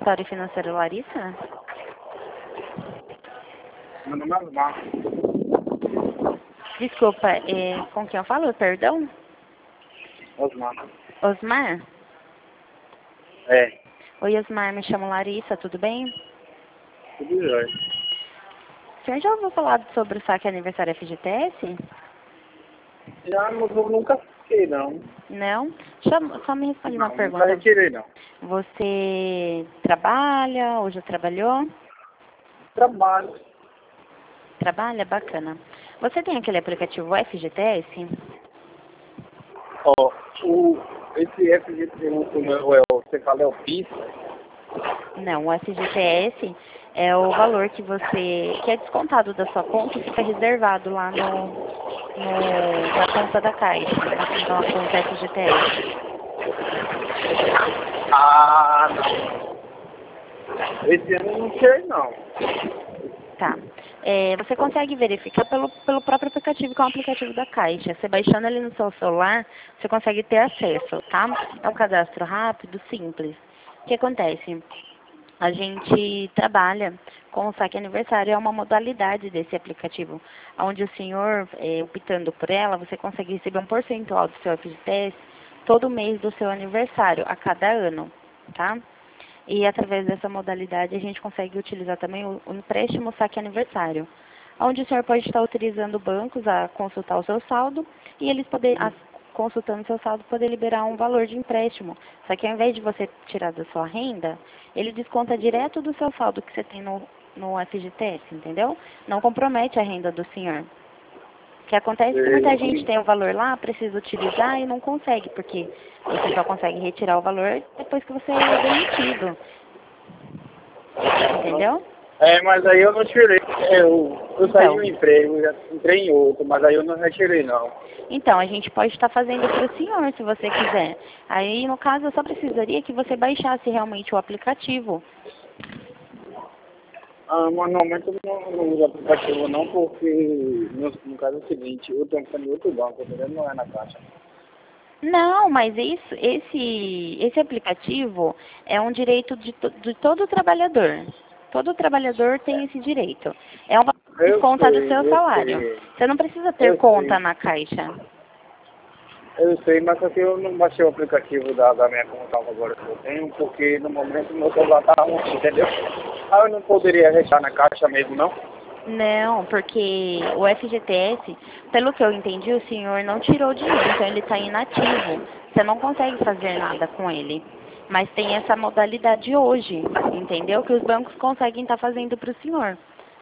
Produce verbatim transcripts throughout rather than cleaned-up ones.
consultório financeiro Larissa? Meu nome é Osmar. Desculpa, é, com quem eu falo? Perdão? Osmar. Osmar? É. Oi, Osmar, me chamo Larissa, tudo bem? Tudo jóia. O senhor já ouviu falar sobre o saque aniversário F G T S? Já, mas eu nunca fiquei, não. Não? Só, só me responde uma Não, nunca pergunta. retirei, não. Você trabalha ou já trabalhou? Trabalho. Trabalha? Bacana. Você tem aquele aplicativo F G T S? Ó, o, esse F G T S, como é, o- você fala, é o PIS? Não, o F G T S é o valor que você, que é descontado da sua conta e fica reservado lá no, no, na conta da Caixa, na conta F G T S. Ah, não. Esse ano eu não sei, não. Tá. É, você consegue verificar pelo, pelo próprio aplicativo, que é um aplicativo da Caixa. Você baixando ele no seu celular, você consegue ter acesso, tá? É um cadastro rápido, simples. O que acontece? A gente trabalha com o saque aniversário, é uma modalidade desse aplicativo, onde o senhor, é, optando por ela, você consegue receber um percentual do seu F G T S todo mês do seu aniversário, a cada ano, tá? E através dessa modalidade a gente consegue utilizar também o, o empréstimo saque aniversário, onde o senhor pode estar utilizando bancos a consultar o seu saldo e eles poder, as- consultando o seu saldo, poder liberar um valor de empréstimo. Só que ao invés de você tirar da sua renda, ele desconta direto do seu saldo que você tem no, no F G T S, entendeu? Não compromete a renda do senhor. O que acontece é que muita gente tem o valor lá, precisa utilizar e não consegue, porque você só consegue retirar o valor depois que você é demitido. Entendeu? É, mas aí eu não tirei. Eu, eu saí de Então, um emprego, já entrei em outro, mas aí eu não retirei, não. então, a gente pode estar fazendo para o senhor, se você quiser. Aí, no caso, eu só precisaria que você baixasse realmente o aplicativo. Ah, mas normalmente eu não, não uso aplicativo, não, porque no, no caso é o seguinte, eu tenho que estar em outro banco, entendeu? Não é na caixa. Não, mas isso, esse, esse aplicativo é um direito de, to- de todo trabalhador. Todo trabalhador tem esse direito. É uma Eu desconta do sei, seu eu salário. sei, Você não precisa ter eu conta sei. na Caixa. Eu sei, mas só que eu não baixei o aplicativo da, da minha conta agora que eu tenho, porque no momento meu celular tá ruim, entendeu? Ah, eu não poderia deixar na caixa mesmo, não? Não, porque o F G T S, pelo que eu entendi, o senhor não tirou dinheiro, então ele está inativo. Você não consegue fazer nada com ele. Mas tem essa modalidade hoje, entendeu? Que os bancos conseguem estar fazendo para o senhor.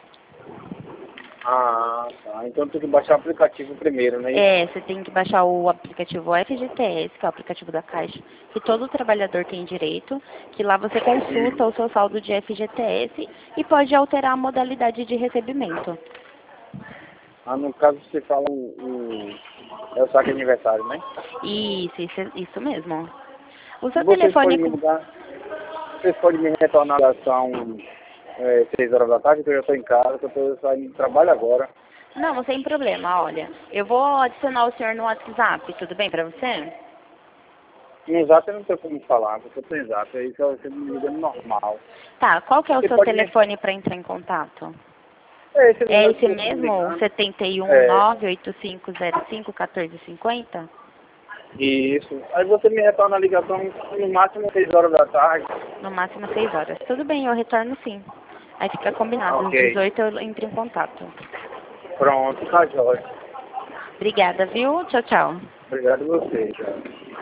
Ah, tá. Então tem que baixar o aplicativo primeiro, não é isso? É, você tem que baixar o aplicativo F G T S, que é o aplicativo da Caixa, que todo trabalhador tem direito, que lá você consulta o seu saldo de F G T S e pode alterar a modalidade de recebimento. Ah, no caso você fala o, o é o saque aniversário, né? Isso, isso, isso mesmo. O E seu vocês telefone... podem me com- ligar, vocês podem me retornar a ligação é, seis horas da tarde, que eu já estou em casa, que eu estou saindo do trabalho agora. Não, não tem problema, olha. Eu vou adicionar o senhor no WhatsApp, tudo bem pra você? No zap eu não tenho como falar, porque eu estou em zap, aí só você me ligando normal. Tá, qual que é o Você seu pode me... telefone para entrar em contato? É esse É número que esse você está me mesmo? ligando. sete um É, nove oito cinco zero cinco um quatro cinco zero? isso. Aí você me retorna a ligação no máximo seis horas da tarde. No máximo seis horas. Tudo bem, eu retorno sim. Aí fica combinado, às Ok. dezoito eu entro em contato. Pronto, tá jóia. Obrigada, viu? Tchau, tchau. Obrigado a você, já.